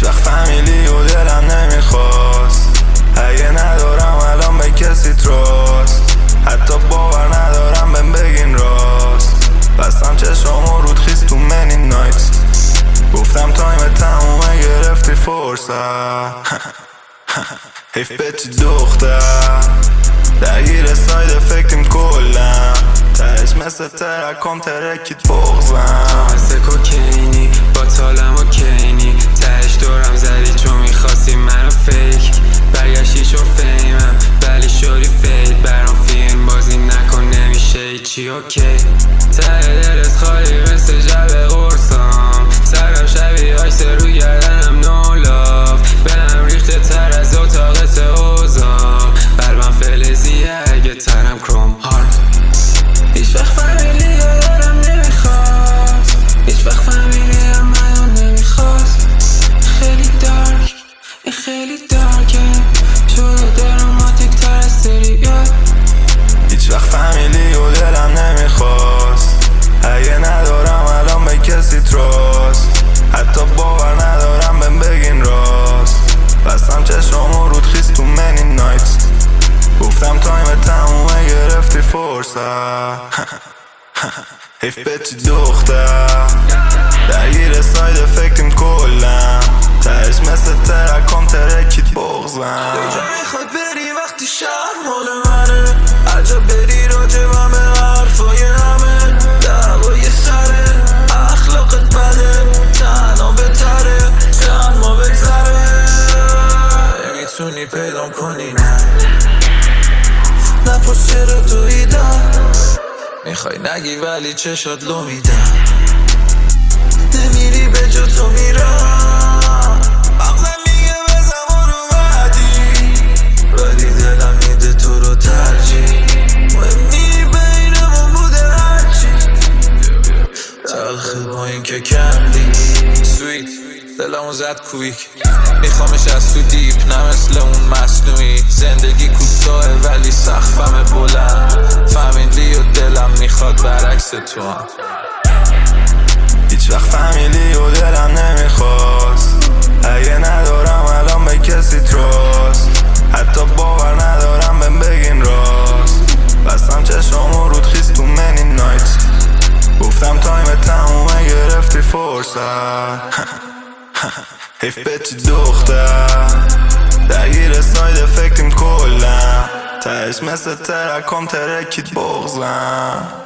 وقت فهمیدی و دلم نمیخواست. اگه ندارم الان به کسی تراست، حتی باور ندارم بهم بگین راست. بستم چشم و رود خیست تو منی نایت، گفتم تایم تمومه گرفتی فرصت. حیف به چی دختر درگیر ساید افکتیم کلم، تهش مثل ترکم ترکید بغزم. مثل کوکینی با تالم و کینی، تهش دورم زدی چون میخواستی منو فیک. برگشتی چون فیمم ولی شوری فید، برام فیلم بازی نکن نمیشه ایچی اوکی. ته دلت خالی مثل جب قرصام، سرم شبیه آیس رو گردنم نو لاف. بهم ریخته تر از اتاقت اوزا، قلبم فلزیه اگه ترم کروم هارد. هیچ وقت فهمیدی یادم نمیخواست، هیچ وقت فهمیدی منو نمیخواست. خیلی دارک، این خیلی دارکه، شده دراماتیک تر از سریال. هیچ وقت فهمیدی و دلم نمیخواست. اگه ندارم الان به کسی تراست، حتی باور ندارم بهم بگین راست. بستم چشم و رود خیست تو منی نایت، گفتم تایم تمومه گرفتی فرصت. حیف به چی دختر درگیر ساید افکتیم کلم، تهش مثل ترکم ترکید بغزم. کجا میخوای بری وقتی شهر مال منه؟ هرجا بری راجبم به حرفای همه، دعوای سره اخلاقت بده، تنها بهتره چند ما بگذره. نمیتونی پیدام کنی نه پس چرا دویدم، میخوای نگی ولی چشات لو میدم. نمیری به جا تو میرم، مغزم میگه به زمان اومدی، ولی دلم میده تو رو ترجیح. مهمی بینمون بوده هرچی، تلخه با این که کندی سویت. دلمو زد کویک، میخوامش از تو دیپ نه مثل اون مصنوعی. زندگی کوتاهه ولی سقفم بلند، فهمیدی و دلم میخواد برعکس تو هم. هیچ وقت فهمیدی و دلم نمیخواست. اگه ندارم الان به کسی تراست، حتی باور ندارم بهم بگین راست. بستم چشم و رود خیست تو منی نایت، گفتم تایم تمومه گرفتی فرصت. حیف به چی دختر درگیر ساید افکتیم کلم، تهش مثل ترکم ترکید بغزم.